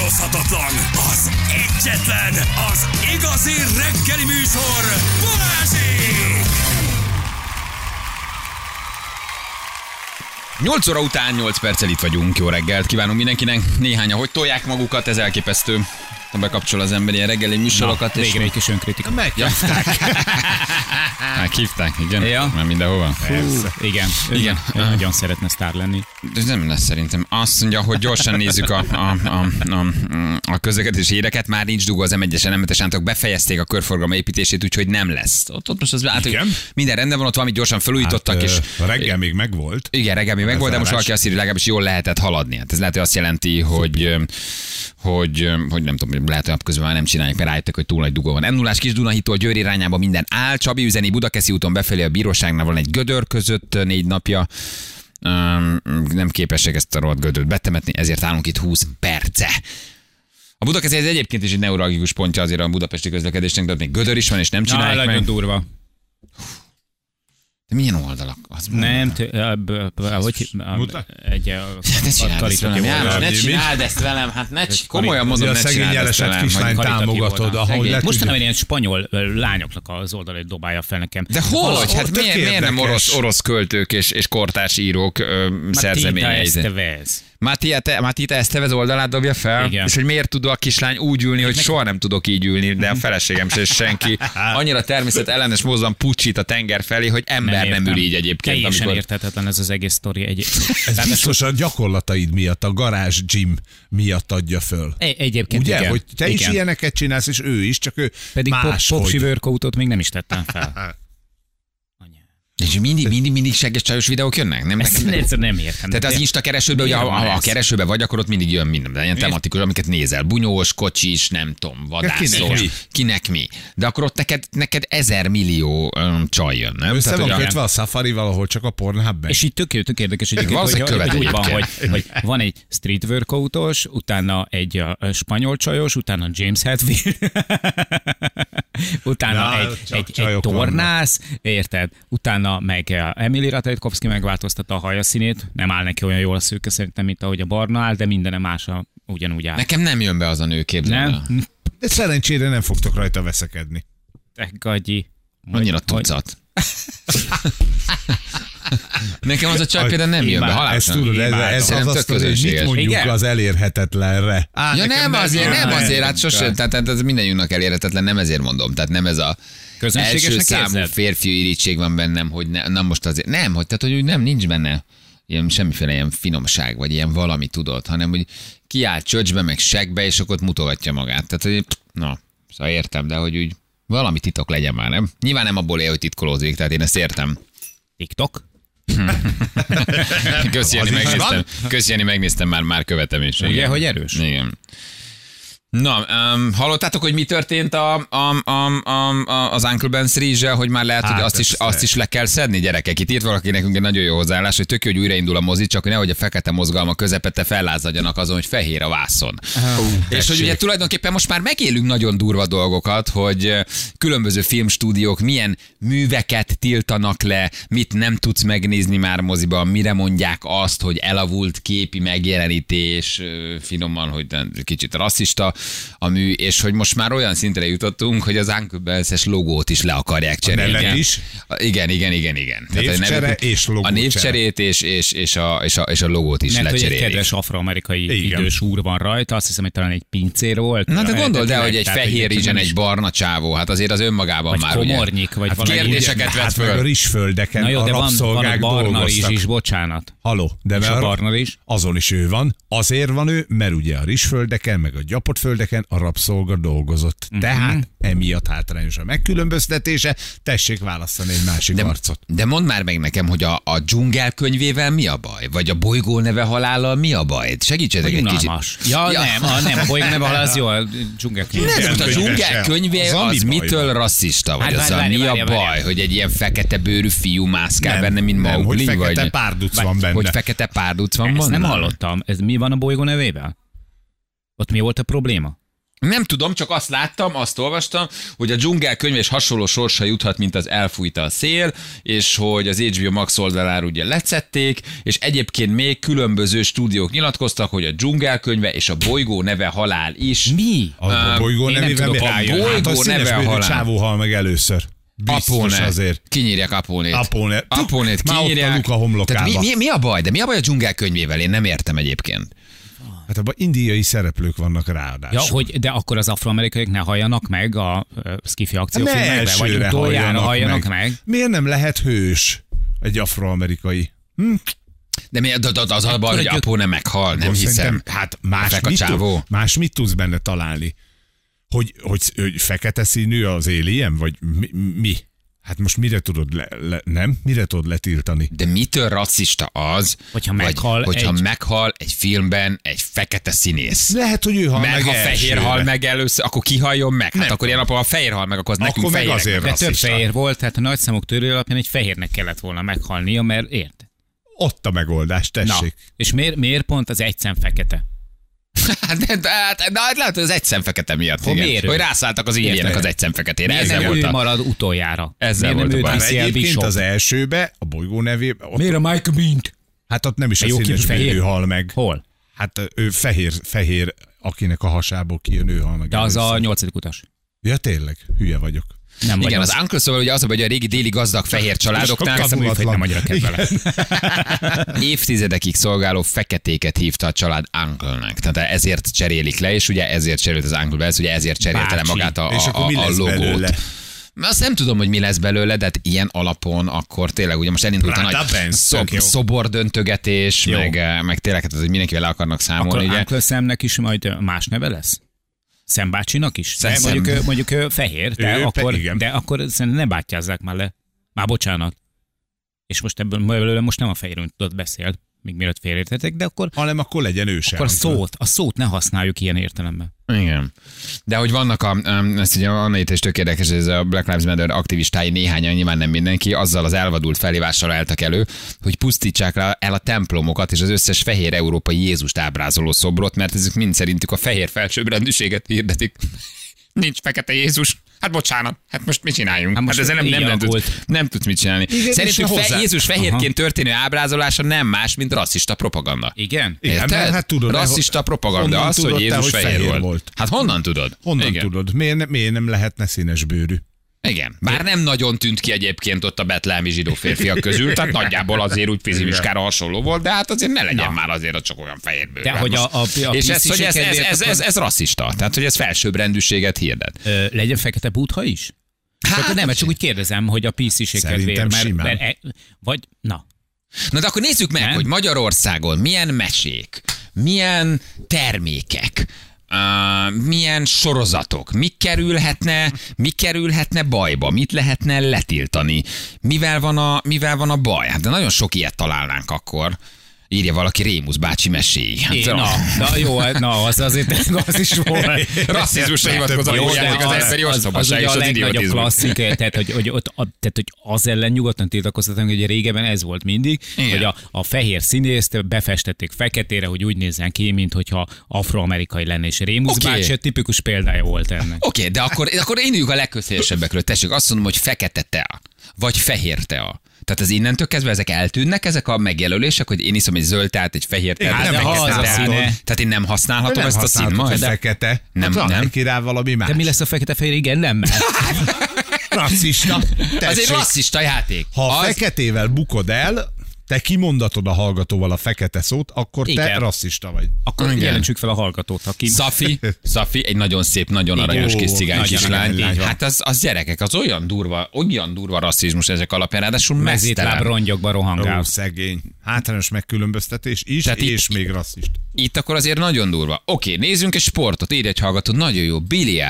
utánozhatatlan, az egyetlen, az igazi reggeli műsor, Balázsék! 8 óra után 8 perccel itt vagyunk. Jó reggelt kívánunk mindenkinek. Néhányan hogy tolják magukat, ez elképesztő. Bekapcsol az ember ilyen reggeli műsorokat. Végre egy kis önkritika. Meghívták, igen? Ja. Már mindenhova. Igen. Ő nagyon szeretne sztár lenni. De ez nem lesz szerintem. Azt mondja, hogy gyorsan nézzük a közlekedési híreket. Már nincs dugó az M1-esen, M7-esántok befejezték a körforgalom építését, úgyhogy nem lesz. Ott most az minden rendben van, ott valamit gyorsan felújítottak. És reggel még megvolt. Igen, reggel még megvolt, de most valaki azt írja, legalábbis jól lehetett haladni. Hát ez lehet, hogy azt jelenti, hogy nem tudom, lehet, hogy napközben már nem csinálják, mert rájöttek, hogy túl nagy dugó van. M0-ás Kis-Dunahitól Győr irányába minden áll. Csabi üzeni Budakeszi úton befelé a bíróságnál van egy gödör között 4 napja. Nem képesek ezt a rohadt gödört betemetni, ezért állunk itt 20 perce. A Budakeszi ez egyébként is egy neuralgikus pontja azért a budapesti közlekedésnek, de ott még gödör is van, és nem csinálják meg. Nagyon durva. De milyen oldalak? Nem, ne csináld ezt velem, hát komolyan mondom, ne csináld ezt velem. Kislány támogatod, ahogy mostanában ilyen spanyol lányoknak az oldalait dobálja fel nekem. De hogy? Hát miért nem orosz költők és kortárs írók szerzeményei? Matita Estevez oldalát dobja fel, igen. És hogy miért tud a kislány úgy ülni, hogy soha nem tudok így ülni, de a feleségem se senki. Annyira természetellenes módon pucsít a tenger felé, hogy ember nem ül így egyébként. Teljesen érthetetlen ez az egész sztori egyébként. Ez biztos a gyakorlataid miatt, a garázs gym miatt adja föl. Egyébként ugye, igen. Hogy te is ilyeneket csinálsz, és ő is, csak ő pedig máshogy. Popsi workoutot még nem is tettem fel. És mindig segges csajos videók jönnek? Nem értem. Tehát az Insta keresőben, ugye, ha a keresőben vagy, akkor ott mindig jön minden. De ilyen tematikus, amiket nézel. Bunyós, kocsis, nem tudom, vadászós. Kinek mi? De akkor ott neked 1000 millió csaj jön, nem? Össze van kötve a Safari-val, ahol csak a Pornhubben. És így tök érdekes, hogy van egy street workoutos, utána egy spanyol csajos, utána James Hetfield, utána egy tornász, érted? Utána meg Emily Ratajkowski megváltoztatta a haja színét, nem áll neki olyan jól a szőke szerintem, mint ahogy a barna áll, de mindenem más ugyanúgy áll. Nekem nem jön be az a nő, képzelni. De szerencsére nem fogtok rajta veszekedni. Te gagyi. Annyira tucat. Nekem az a csaj például nem jön be. Ezt tudod, ez az, hogy mit mondjuk az elérhetetlenre. Ja nem azért, hát sosem, tehát ez mindenjünknek elérhetetlen, nem ezért mondom, tehát nem ez a első számú férfi irítség van bennem, hogy nem most azért, nem, hogy, tehát, hogy nem, nincs benne ilyen semmiféle ilyen finomság, vagy ilyen valami tudod, hanem hogy kiáll csöcsbe, meg segbe, és akkor mutogatja magát. Tehát, hogy na, szóval értem, de hogy úgy valami titok legyen már, nem? Nyilván nem abból él, hogy titkolózik, tehát én ezt értem. TikTok? Köszönjük, megnéztem, már követem is. Ugye, hogy erős? Igen. Na, hallottátok, hogy mi történt az Uncle Ben's Rizsel, hogy már lehet, hogy azt is le kell szedni, gyerekek. Itt írt valaki nekünk egy nagyon jó hozzáállás, hogy tök jó, hogy újraindul a mozi, csak hogy nehogy a fekete mozgalma közepette fellázadjanak azon, hogy fehér a vászon. És hogy ugye tulajdonképpen most már megélünk nagyon durva dolgokat, hogy különböző filmstúdiók milyen műveket tiltanak le, mit nem tudsz megnézni már moziban, mire mondják azt, hogy elavult képi megjelenítés, finoman, hogy kicsit rasszista a mű, és hogy most már olyan szintre jutottunk, hogy az Uncle Ben's-es logót is le akarják cserélni. A nevet is? Igen. Névcsere és logócsere. A névcserét és a logót is lecserélik. Mert hogy egy kedves afroamerikai idős úr van rajta, azt hiszem, hogy talán egy pincér volt. Na de gondold el, hogy egy fehér rizsen egy barna csávó, hát azért az önmagában vagy már komornyik, ugye. Vagy kérdéseket vett föl. A rizsföldeken na jó, a de rabszolgák van a barna rizs is, bocsánat. Haló, de a barna rizs? Azon is ő van. Azért van ő, mert ugye a rizsföldeken, meg a gyapott földeken a rabszolga dolgozott. Tehát emiatt hátrányos a megkülönböztetése, tessék választani egy másik arcot. De mondd már meg nekem, hogy a dzsungel könyvével mi a baj? Vagy a bolygó neve halállal mi a baj? Segítsetek egy kicsit. Nem, a bolygó neve halál az jó, a dzsungel könyvével. A dzsungel könyvé az mitől rasszista? Vagy azzal mi a baj, hogy egy ilyen fekete bőrű fiú mászkál benne, mint Mowgli? Hogy fekete párduc van benne. Hogy fekete párduc van benne? Ezt nem hallottam. Ez mi van a bolygó nevével? Ott mi volt a probléma? Nem tudom, csak azt láttam, azt olvastam, hogy a dzsungelkönyv és hasonló sorsa juthat, mint az elfújta a szél, és hogy az HBO Max oldalára ugye lecették, és egyébként még különböző stúdiók nyilatkoztak, hogy a dzsungelkönyve és a bolygó neve halál is. Mi? A bolygó nevével mi? A bolygó neve halál. Csávó hal meg először. Biztos azért. Kinyírják Apónét. Apónét kinyírják. A homlokába. Tehát mi a baj? De mi a baj a dzsungelkönyvével? Én nem értem egyébként. Hát abban indiai szereplők vannak ráadásul. Ja, hogy de akkor az afroamerikaiak ne halljanak meg a skifi akciófilmekbe, vagy utoljára halljanak meg. Miért nem lehet hős egy afroamerikai? De az a baj, hogy Apó nem meghal, nem hiszem. Hát más mit tudsz benne találni? Hogy fekete színű az alien, vagy mi? Hát most mire tudod nem? Mire tudod letiltani? De mitől rasszista az, hogyha meghal egy filmben egy fekete színész? Lehet, hogy ő hal meg ha fehér hal meg először, akkor ki haljon meg? Hát akkor ilyen napon, ha fehér hal meg, akkor az nekünk fehér. De több fehér volt, tehát a nagyszámok törő alapján egy fehérnek kellett volna meghalnia, mert ért. Ott a megoldás, tessék. Na, és miért pont az egy szem fekete? De lehet, hogy az egy szemfekete miatt. Igen. Hogy rászálltak az ilyenek az egy szemfeketére. Ezzel nem ő marad utoljára. Ezzel volt a baj. Egyébként az elsőbe, a bolygó nevében... Miért a Michael Bean-t? Hát ott nem is a színesbőrű hal meg. Hol? Hát ő fehér, akinek a hasából kijön, ő hal meg. De az a 8. utas. Ja tényleg, hülye vagyok. Nem igen, az Uncle szóval ugye az, hogy a régi déli gazdag fehér családoknál nem annyira kedvele. Évtizedekig szolgáló feketéket hívta a család Uncle-nek. Tehát ezért cserélik le, és ugye ezért cserélt az Uncle Bells, ugye ezért cserélte le magát a logót. Azt nem tudom, hogy mi lesz belőle, de hát ilyen alapon akkor tényleg ugye most elindult a nagy szobordöntögetés, meg tényleg hát az, hogy mindenkivel le akarnak számolni. Akkor Uncle Samnek is majd más neve lesz? Szembácsinak is? Mondjuk fehér, de akkor szerintem ne bátyázzák már le. Már bocsánat. És most ebből most nem a fehér tudod beszél, még mielőtt félreértetek, de akkor... Hanem akkor legyen ő sem. Akkor a szót ne használjuk ilyen értelemben. Igen. De hogy vannak ezt ugye Anna itt is tök érdekes, ez a Black Lives Matter aktivistái néhányan, nyilván nem mindenki, azzal az elvadult felhívással álltak elő, hogy pusztítsák el a templomokat és az összes fehér európai Jézust ábrázoló szobrot, mert ezek mind szerintük a fehér felsőbbrendűséget hirdetik. Nincs fekete Jézus. Hát bocsánat, hát most mit csináljunk? Hát ezzel nem tudsz mit csinálni. Igen, szerintük Jézus fehérként történő ábrázolása nem más, mint rasszista propaganda. Igen? Hát tudod, rasszista propaganda az, hogy Jézus fehér volt. Hát honnan tudod? Honnan tudod? Miért nem lehetne színes bőrű? Igen. Bár nem nagyon tűnt ki egyébként ott a betlehemi zsidó férfiak közül, tehát nagyjából azért úgy fizimiskára hasonló volt, de hát azért ne legyen már azért csak olyan fehérbőr. De hogy és ez rasszista, tehát hogy ez felsőbbrendűséget hirdet. Legyen fekete Buddha is? Hát nem, csak úgy kérdezem, hogy a PC-ség kedvéért, vagy na. Na de akkor nézzük meg, hogy Magyarországon milyen mesék, milyen termékek, milyen sorozatok, mi kerülhetne bajba, mit lehetne letiltani, mivel van a baj? Hát de nagyon sok ilyet találnánk akkor. Írja valaki Rémusz bácsi meséi. Az is volt. Rasszizmusra hivatkozva jójáték az emberi ostobaság és az idiotizmus. Az a legnagyobb klasszik, tehát hogy az ellen nyugodtan tiltakoztatunk, hogy régebben ez volt mindig, hogy a fehér színészt befestették feketére, hogy úgy nézzen ki, mint hogyha afroamerikai lenne, és Rémusz bácsi tipikus példája volt ennek. Oké, de akkor induljunk a legközhelyesebbekről. Tessék, azt mondom, hogy fekete tea, vagy fehér tea. Tehát az innentől kezdve ezek eltűnnek, ezek a megjelölések, hogy én iszom egy zöld teát, egy fehér teát, tehát én nem használhatom ezt a szín majd. Fekete. Nem királ valami más. De mi lesz a fekete-fehér? Igen, nem. Rasszista. Az egy rasszista játék. Ha a feketével bukod el, te kimondatod a hallgatóval a fekete szót, akkor te rasszista vagy. Akkor jelentsük fel a hallgatót. Szafi, egy nagyon szép, nagyon aranyos kis cigány kislány. Hát az gyerekek, az olyan durva rasszizmus ezek alapján, ráadásul mezítláb rongyokba rohangál. Szegény. Hátrányos megkülönböztetés is, tehát és még rasszist. Itt akkor azért nagyon durva. Oké, nézzünk egy sportot, írj egy hallgató, nagyon jó, biliárd,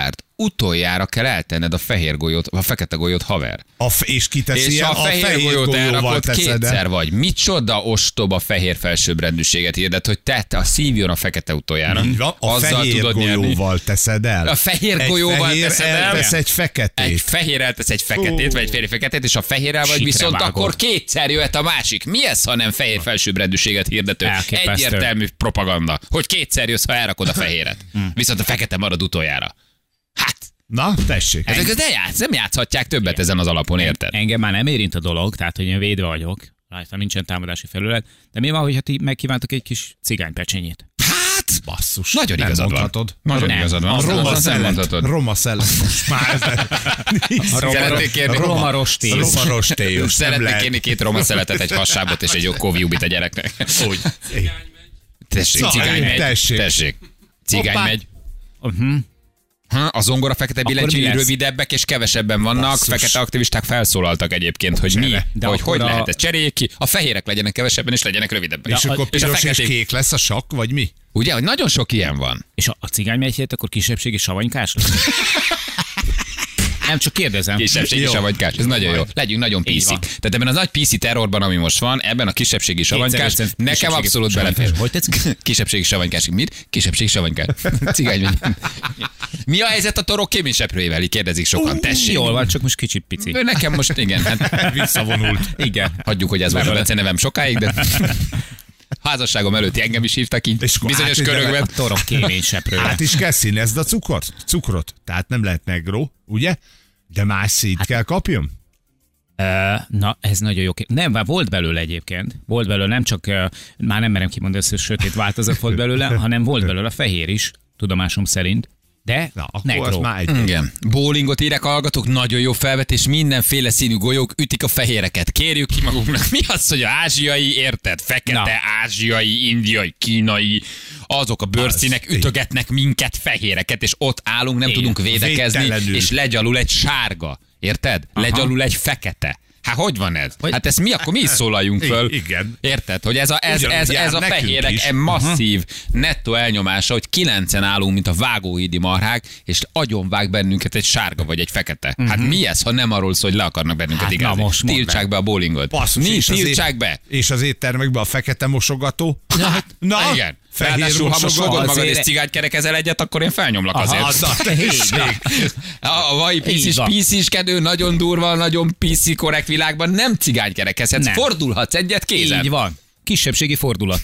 utoljára kell eltenned a fehér golyót, a fekete golyót, haver. És kiteszi És a fehér golyót elrakod, teszed kétszer vagy. Micsoda ostoba fehér felsőbbrendűséget hirdet, hogy te szívjon a fekete utoljára. A fehér golyóval teszed el. A fehér golyóval teszed el. Eltesz egy feketét. Egy fehér eltesz egy feketét, vagy egy fehér feketét, és a fehérrel vagy viszont vágod. Akkor kétszer jöhet a másik. Mi ez, ha nem fehér felsőbbrendűséget hirdető? Egyértelmű propaganda, hogy kétszer jössz, ha elrakod a fehéret. Viszont a fekete marad utoljára. Hát. Na, tessék. Ezek nem játszhatják többet ezen az alapon, érted? Engem már nem érint a dolog, tehát hogy én védve vagyok, rajta nincsen támadási felület, de mi van, hogyha ti megkívántok egy kis cigánypecsenyét? Hát, basszus. Nagyon igazad van. Nagyon igazad van. A roma szelet. Most már Roma rostélyos. Szeretnék kérni 2 roma szeletet, egy hassábot és egy jó kóviubit a gyereknek. Úgy. Tessék, cigány megy. Tessék. Cigány megy. A zongora fekete billentyűi rövidebbek és kevesebben vannak. Basszus. Fekete aktivisták felszólaltak egyébként, hogy mi, hogy lehet ezt cseréljék ki. A fehérek legyenek kevesebben és legyenek rövidebbek. És akkor piros és kék lesz a sakk, vagy mi? Ugye, hogy nagyon sok ilyen van. És a cigány megy akkor kisebbségi savanykás? Nem, csak kérdezem. Kisebbségi savanykás, ez nagyon jó. Legyünk nagyon piszik. Tehát ebben az nagy piszi terrorban, ami most van, ebben a kisebbségi savanykás, nekem abszolút belefér. Hogy tetszik? Kisebbségi savanykás. Mit? Kisebbségi savanykás. Cigány. Mi a helyzet a torok kéményseprőjével? Kérdezik sokan. Tessék. Jól van, csak most kicsit pici. Nekem most igen. Hát visszavonult. Igen. Hagyjuk, hogy ez volt a Bence nevem sokáig, de házasságom előtti engem is hívtak így bizonyos körökben. A torok kéményseprője. Hát is kell színezni a cukrot. Tehát nem lehet negró, ugye? De más szít kell kapjon? Na, ez nagyon jó. Nem, már volt belőle egyébként. Volt belőle nem csak, már nem merem kimondani, hogy sötét változat volt belőle, hanem volt belőle fehér is, tudomásom szerint. De negró. Igen. Bowlingot írek hallgatók, nagyon jó felvetés, mindenféle színű golyók ütik a fehéreket. Kérjük ki magunknak. Mi az, hogy ázsiai, érted? Fekete, ázsiai, indiai, kínai, azok a bőrszínek ütögetnek minket fehéreket, és ott állunk, nem tudunk védekezni, és legyalul egy sárga. Érted? Legyalul egy fekete. Hát hogy van ez? Hát ezt mi is szólaljunk föl. Igen. Érted? Hogy ez a fehérek masszív nettó elnyomása, hogy 9-en állunk, mint a vágóhídi marhák, és agyonvág bennünket egy sárga vagy egy fekete. Hát mi ez, ha nem arról szól, hogy le akarnak bennünket igázni? Tiltsák be a bowlingot. Tiltsák be. És az éttermekbe a fekete mosogató? Na igen. Ráadásul, ha most fogod magad és cigányt kerekezel egyet, akkor én felnyomlak azért. A vai pisziskedő, nagyon durva, nagyon piszi korrekt világban nem cigány kerekezhetsz. Fordulhatsz egyet kézen. Így van. Kisebbségi fordulat.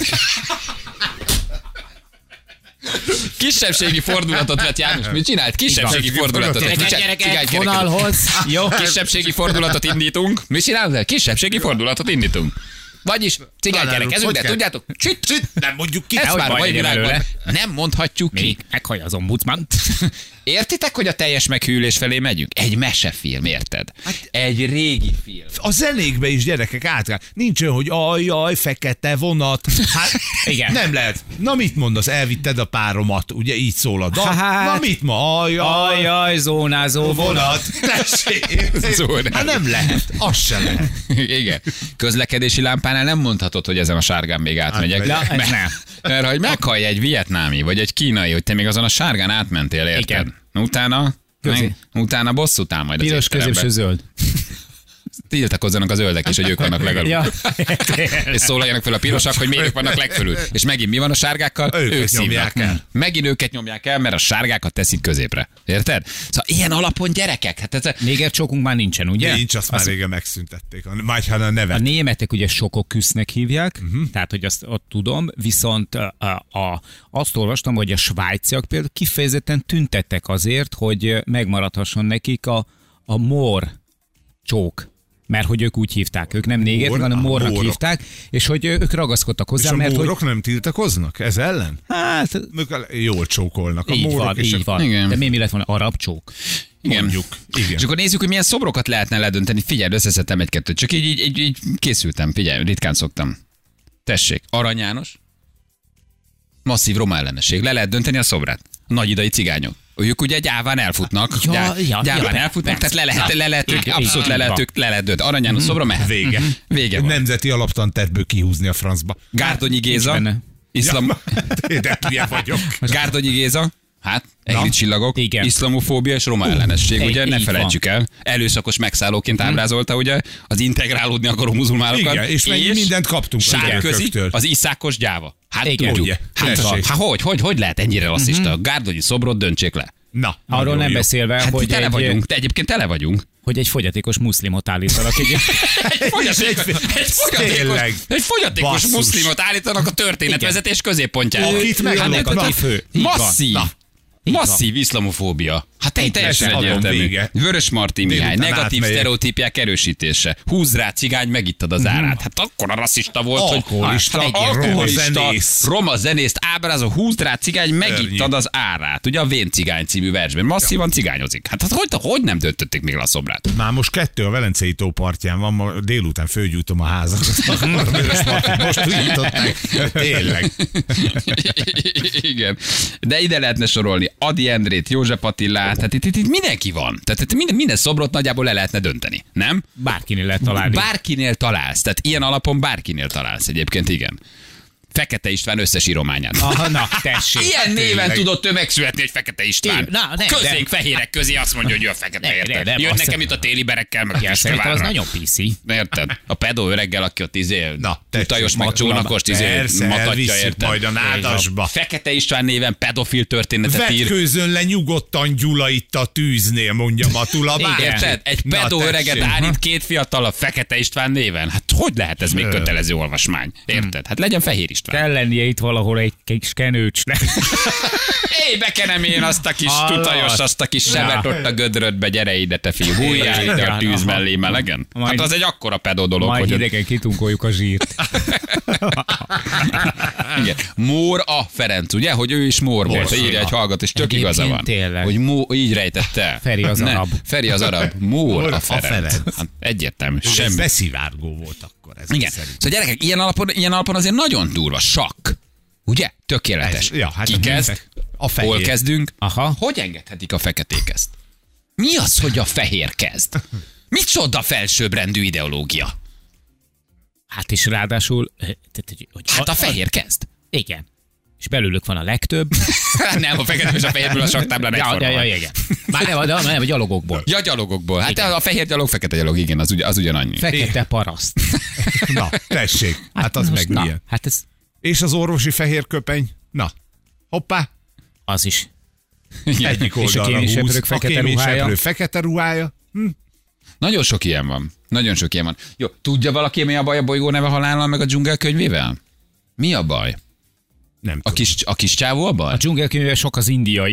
Kisebbségi fordulatot vett János. Mit csinált? Kisebbségi fordulatot. Gyerekek, vonalhoz. Jó, kisebbségi fordulatot indítunk. Mit csinálunk? Kisebbségi fordulatot indítunk. Vagyis cigánykerekezünk, de tudjátok, nem mondjuk ki. Ez már a mai világban nem mondhatjuk ki. Meghallja az ombudsman. Értitek, hogy a teljes meghűlés felé megyünk? Egy mesefilm, érted? Egy régi film. A zenékbe is, gyerekek, át. Nincs olyan, hogy ajjaj, fekete vonat. Hát igen. Nem lehet. Na mit mondasz? Elvitted a páromat, ugye így szól a dal. Na mit ma? Ajjaj, zónázó vonat. Tessék. Hát nem lehet. Az sem lehet. Igen. Közlekedési lámpánál nem mondhatod, hogy ezen a sárgán még átmegyek. Mert hogy meghallja egy vietnámi, vagy egy kínai, hogy te még azon a sárgán átmentél, érted? Igen. Utána bosszút áll majd az piros, középső, zöld. Tiltakozzanak a zöldek is, hogy ők vannak legalul. És szólaljanak fel a pirosak, hogy miért ők vannak legfölül. És megint mi van a sárgákkal? Ők nyomják el. Megint őket nyomják el, mert a sárgákat teszik középre. Érted? Szóval ilyen alapon gyerekek. Hát ez négercsókunk már nincsen, ugye? Nincs, azt már régen megszüntették. Majd ha a nevet. A németek ugye sokoküsznek hívják, tehát hogy azt ott tudom, viszont azt olvastam, hogy a svájciak például kifejezetten tüntettek azért, hogy megmaradhasson nekik a mor csók. Mert hogy ők úgy hívták, ők nem négerek, hanem mornak hívták, és hogy ők ragaszkodtak hozzá. És a mórok nem tiltakoznak ez ellen? Hát jól csókolnak a így mórok. Van, így van. Igen. De mi lett volna? Arab csók? Igen. Mondjuk. Igen. És akkor nézzük, hogy milyen szobrokat lehetne ledönteni. Figyelj, összeszedtem egy-kettőt. Csak így készültem. Figyelj, ritkán szoktam. Tessék, Arany János. Masszív roma ellenesség. Le lehet dönteni a szobrát. A nagyidai cigányok. Ők ugye gyáván elfutnak. Gyáván elfutnak, tehát abszolút le lehet dönt. Arany János szobra mehet. Vége van. Nemzeti alaptantervből kihúzni a francba. Gárdonyi Géza. De vagyok. Gárdonyi Géza. Hát, egri csillagok, iszlamofóbia és roma ellenesség, ugye, ne felejtsük el. Előszakos megszállóként ábrázolta, ugye, az integrálódni akaró muzulmánokat. Igen, és mindent kaptunk sárközi, az iszákos gyáva. Hát tudjuk. Hogy lehet ennyire rasszista? Gárdonyi szobrot döntsék le. Na, arról nem beszélve, hogy tele vagyunk, de egyébként tele vagyunk. Hogy egy fogyatékos muszlimot állítanak. Egy fogyatékos muszlimot állítanak a történetvezetés középpontjára. Akit meglopnak. Masszív iszlamofóbia. Hát teljesen egyértelmű. Vörös Marti Mihály, negatív sztereotípiák erősítése. Húzz rá, cigány, megittad az árát. Hát akkor a rasszista volt, alkoholista, roma zenészt ábrázol, húzd rá, cigány, megittad az árát. Ugye a Vén cigány című versben masszívan cigányozik. Hát hogy nem döntötték még le a szobrát? Már most 2 a Velencei tó partján van, ma délután fölgyújtom a házat. Vörös Marti most újították. Tényleg. Igen. De ide lehetne sorolni Ady Endrét, József Attilát, tehát itt mindenki van. Tehát minden szobrot nagyjából le lehetne dönteni, nem? Bárkinél lehet találni. Bárkinél találsz, tehát ilyen alapon bárkinél találsz egyébként, igen. Fekete István összes írományát. Aha, na, tessék. Ilyen néven tudott ő megszületni, hogy Fekete István. Közénk fehérek közé azt mondja, hogy ő a fekete, érted? Jön nekem itt a téli berekkel, meg a szerintem az nagyon PC. Érted? A pedó öreggel, aki ott tutajos magcsónakost makatja, érted? Majd a nádasba. Fekete István néven pedofil történetet ír. Vetkőzön le nyugodtan Gyula itt a tűznél, mondja Matula. Érted? Egy pedó öreget állít 2 fiatal a Fekete István néven. Hát hogy lehet ez még kötelező olvasmány? Érted? Hát legyen Fehér István. Kell lennie itt valahol egy kis kenőcsnek. Bekenem én azt a kis tutajos, azt a kis sebet ott a gödrödbe, gyere ide, te fiú, hújjál ide a tűz mellé melegen. Hát az egy akkora pedó dolog, majd hogy... idegen kitunkoljuk a zsírt. Igen. Mór a Ferenc, ugye? Hogy ő is Mór volt. Írja egy hallgat, és tök igaza van. Tényleg. Hogy így rejtette. Feri az arab. Feri az arab. Mór a Ferenc. Hát egyértelmű. Semmi. Beszivárgó volt akkor. Ez igen. Szóval gyerekek, ilyen alapon azért nagyon durva. Sakk. Ugye? Tökéletes. Ki kezd? Hol kezdünk? Aha. Hogy engedhetik a feketék ezt? Mi az, hogy a fehér kezd? Micsoda felsőbbrendű ideológia? Hát és ráadásul... Hát a fehér kezd. Igen. És belőlük van a legtöbb. Nem, a fekete és a fehérből a saktáblán egyforma. Igen. Már nem, a gyalogokból. Ja, gyalogokból. Hát igen. A fehér gyalog, fekete gyalog, igen, az ugyanannyi. Fekete paraszt. Na, tessék. Hát az meg milyen. Hát ez... És az orvosi fehér köpeny? Na, hoppá. Az is. Egyik oldalra húz. A kéményseprő fekete ruhája. Nagyon sok ilyen van. Jó, tudja valaki, mi a baj a bolygó neve halállal meg a dzsungel könyvével? Mi a baj? Nem a kis csávó a baj? A dzsungelkönyvben sok az indiai.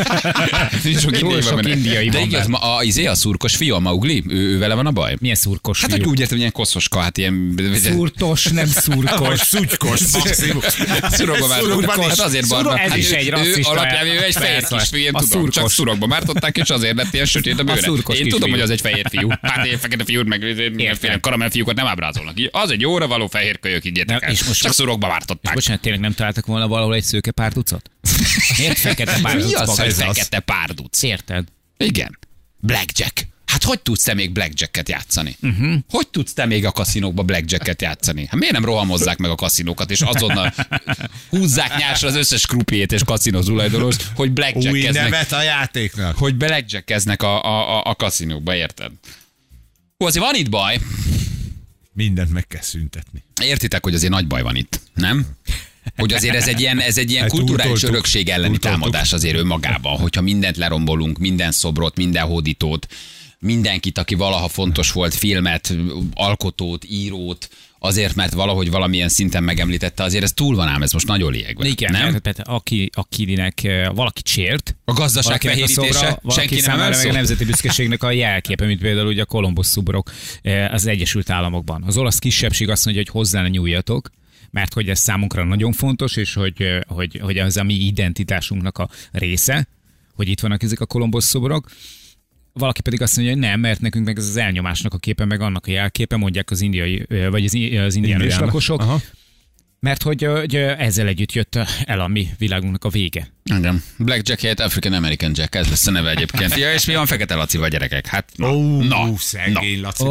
sok indiai van. De igaz, a szurkos fiú, a Maugli, ő vele van a baj? Milyen szurkos fiú? Hát úgy értem, hogy ilyen koszoska, hát ilyen... Szurtos, nem szurkos. Szutykos. Szurokba mártották. Hát azért barna. Ez is egy rasszista. Alapjában ő egy fehér kisfiú, én tudom, csak szurokba mártották, és azért lett ilyen sötét a bőre. Én tudom, hogy az egy fehér fiú. Hát én fekete fiút, meg mindenféle karamellfiúkat nem ábrázolnak. Az egy jóra való fehér kölyök, higgyétek el. Csak szurokba mártották. Bocsánat, tényleg nem találtak volna valahol egy szőke párducot? Miért fekete párduc? Mi az, hogy fekete párduc? Érted? Igen. Blackjack. Hát hogy tudsz te még blackjacket játszani? Hogy tudsz te még a kaszinókba blackjacket játszani? Hát miért nem rohamozzák meg a kaszinókat, és azonnal húzzák nyársra az összes krupiét és kaszinó tulajdonos, hogy blackjackeznek. Új nevet a játéknak. Hogy blackjackeznek a kaszinókba, érted? Azért van itt baj. Mindent meg kell szüntetni. Értitek, hogy azért nagy baj van itt, nem? Hogy azért ez egy ilyen kulturális örökség elleni támadás azért önmagában, hogyha mindent lerombolunk, minden szobrot, minden hódítót, mindenkit, aki valaha fontos volt, filmet, alkotót, írót, azért, mert valahogy valamilyen szinten megemlítette, azért ez túl van ám, ez most nagyon lényegben. Igen, nem? Tehát akinek valaki sért, a gazdaság fehérítése, senki nem számára a nemzeti büszkeségnek a jelképe, mint például ugye a Kolumbusz szobrok az Egyesült Államokban. Az olasz kisebbség azt mondja, hogy hozzá ne nyúljatok, mert hogy ez számunkra nagyon fontos, és hogy ez a mi identitásunknak a része, hogy itt vannak ezek a Kolumbusz szobrok. Valaki pedig azt mondja, hogy nem, mert nekünk meg ez az elnyomásnak a képe, meg annak a jelképe, mondják az indiai, vagy az indián lakosok. Aha. Mert hogy ezzel együtt jött el a mi világunknak a vége. Igen. Blackjack helyett African American Jack, ez lesz a neve egyébként. Ja, és mi van Fekete Lacival, gyerekek? Hát, szegény Laci.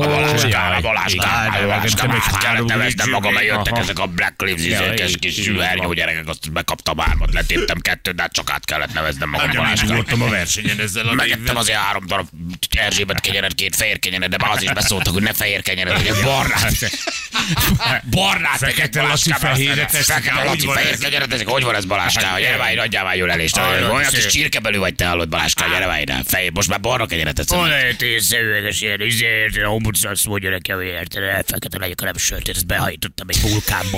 Kellett neveznem magam, mert jöttek ezek a Black Lives kis zsűhernyó gyerekek, azt bekaptam 3-at, letéptem 2-t, de hát csak át kellett neveznem magam Balázskának. A versenyen ezzel a Megettem azért 3 darab Erzsébet kenyeret, 2 fehér kenyeret, de már az is beszóltak, hogy ne fehér kenyeret, hogy barnát. Fekete Laci fehéret. Fekete Laci fehér kenyeret, ezek hogy van ez Balázská? Gyere vágy, adjál vágy jól elést. Olyan kis csirkebelű vagy te, hallod Balázská, gyere vágy rá. Fehér, most már barna kenyeret teszem. Olyan szövőges ilyen, a hombucsasz mondja nekem, hogy érted, fekete legyek, nem sört, ezt behajtottam egy vulkánba.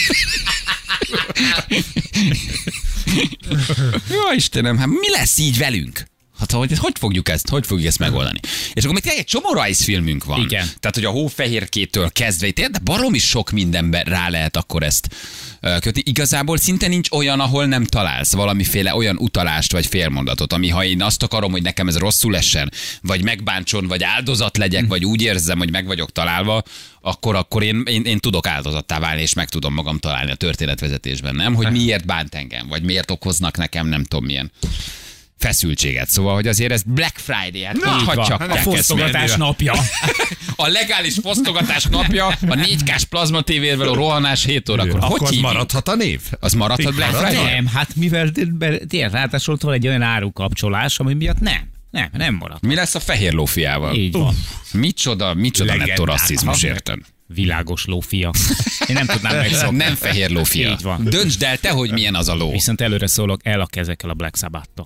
Jó Istenem, hát mi lesz így velünk? Hát hogy fogjuk ezt megoldani? És akkor még egy csomó rajzfilmünk van. Igen. Tehát, hogy a Hófehérkétől kezdve, de baromi sok mindenben rá lehet akkor ezt kötni. Igazából szinte nincs olyan, ahol nem találsz valamiféle olyan utalást vagy félmondatot, ami ha én azt akarom, hogy nekem ez rosszul essen, vagy megbántson, vagy áldozat legyek, vagy úgy érzem, hogy meg vagyok találva, akkor én tudok áldozattá válni, és meg tudom magam találni a történetvezetésben, nem? Hogy miért bánt engem, vagy miért okoznak nekem nem tudom milyen feszültséget. Szóval, hogy azért ez Black Friday, hát hogy csak a fosztogatás napja. A legális fosztogatás napja, a 4K-s plazma tévével a rohanás 7 órakor. Akkor az maradhat a név? Az maradhat Black Friday? Nem, hát mivel ráadásul van egy olyan árukapcsolás, ami miatt nem marad. Mi lesz a fehér lófiával? Így van. Micsoda nettó rasszizmus, érted? Világos lófia. Én nem tudnám megszokni. Nem fehér lófia. Így van. Döntsd el te, hogy milyen az a ló. Viszont előre szólok, el a kezekkel a Black Sabbath-tól.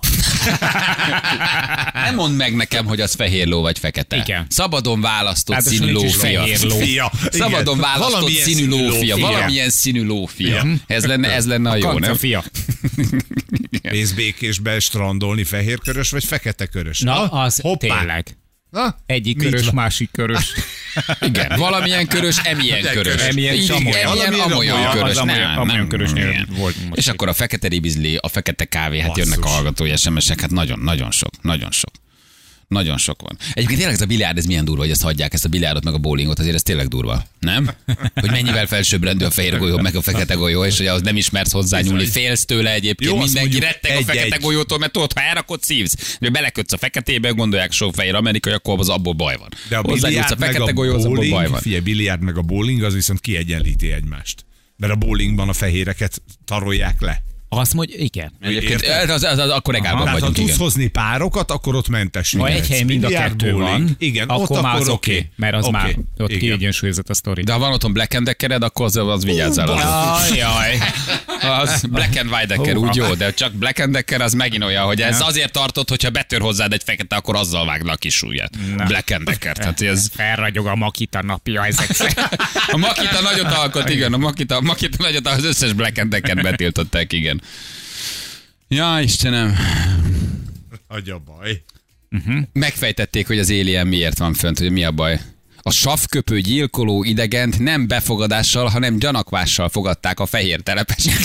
Nem mondd meg nekem, hogy az fehér ló vagy fekete. Igen. Szabadon választott Hát színű lófia. Szabadon választott színű lófia. Valamilyen színű lófia. Ez lenne a jó, nem? Fia. Mész Békésbe strandolni fehérkörös vagy feketekörös? Na, az tényleg. Egyik körös, másik körös. Igen, valamilyen körös, emilyen körös. Emilyen amolyan körös. Amolyan körösnél volt. És akkor a fekete ribizli, a fekete kávé, hát jönnek a hallgatói SMS-ek, hát nagyon sok. Nagyon sok van. Egyébként tényleg ez a biliárd, ez milyen durva, hogy ezt hagyják, ezt a biliárdot meg a bowlingot, azért ez tényleg durva. Nem? Hogy mennyivel felsőbbrendű a fehér golyó, meg a fekete golyó, és hogy ahhoz nem ismersz hozzányúlni, félsz tőle egyébként. Jó, mindenki retteg a fekete golyótól, mert tudod, ha elrakod, szívsz. De belekötsz a feketébe, gondolják sok fehér amerikai, akkor az abból baj van. De a biliárd meg a bowling, figyelj, biliárd meg a bowling, az viszont kiegyenlíti egymást. Mert a bowlingban a fehéreket tarolják le. Azt mondja, igen. Egyébként akkor egálban vagyunk. Ha tudsz igen. hozni párokat, akkor ott mentesni. Ha egy helyen mind a kettő van, igen, akkor már az oké. Mert az már ott igen. kiegyensúlyozott a sztori. De ha van otthon Black and Deckered, akkor az vigyázzál. Jaj. Az Black and White Decker, úgy jó, de csak Black and Decker az megint olyan, hogy ez azért tartott, hogyha betör hozzád egy fekete, akkor azzal vágna a kis ujját. Black and Decker. Tehát ez... Felragyog a Makita napja ezek szerint. A Makita nagyot alkot, igen, a Makita nagyot az összes Black and Decker betiltották, igen. Ja, Istenem. Adj a baj. Megfejtették, hogy az Alien miért van fönt, hogy mi a baj. A savköpő gyilkoló idegent nem befogadással, hanem gyanakvással fogadták a fehér telepesek.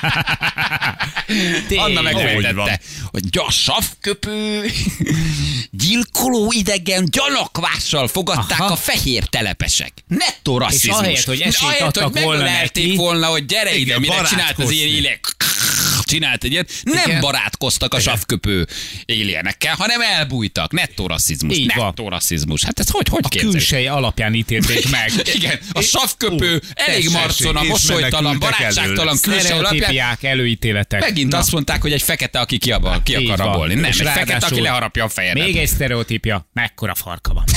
Anna megfejtette, hogy a savköpő gyilkoló idegen gyanakvással fogadták a fehér telepesek. Nettó rasszizmus. És ahelyett, hogy megölelték volna, hogy gyere ide, mire csinált az Alien. Csinált egy ilyet. Nem barátkoztak a savköpő alienekkel, hanem elbújtak. Nettó rasszizmus. Nettó rasszizmus. Hát ez hogy képzeljük? A külseje alapján ítélték meg. Igen, a savköpő elég marcona, mosolytalan, barátságtalan külső alapján. Előítéletek. Megint azt mondták, hogy egy fekete, aki ki akar rabolni. Nem, egy fekete, aki leharapja a fejedet. Még egy sztereotípia. Mekkora farka van.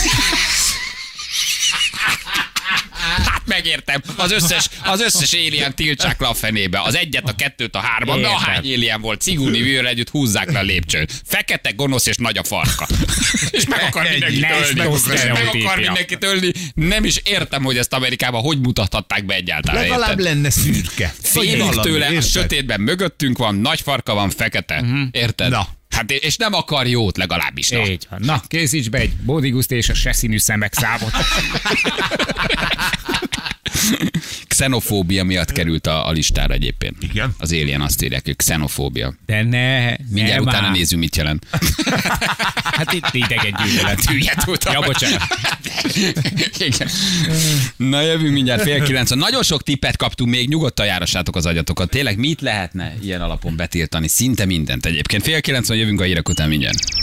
Hát megértem, az összes alien tiltsák le a fenébe. Az egyet, a kettőt, a hármat, de ahány alien volt, Ciguni Vőr együtt húzzák le a lépcsőn. Fekete, gonosz és nagy a farka. És meg akar mindenkit ölni. Nem is értem, hogy ezt Amerikában hogy mutathatták be egyáltalán. Legalább lenne szürke. Félünk tőle, a sötétben mögöttünk van, nagy farka van, fekete. Érted? Na. Hát és nem akar jót legalábbis. Így van. Na, készíts be egy bodiguszt és a se színű szemek számot. xenofóbia miatt került a listára egyébként. Igen. Az Alien azt írják, hogy xenofóbia. De ne Mindjárt utána már. nézzük, mit jelent. Hát itt idegen gyűlölet. Hülye tudtam. Ja, bocsánat. Igen. Na jövünk mindjárt 8:30. Nagyon sok tippet kaptunk még, nyugodtan járassátok az agyatokat. Tényleg mit lehetne ilyen alapon betiltani? Szinte mindent egyébként. 8:30 jövünk a hírek után mindjárt.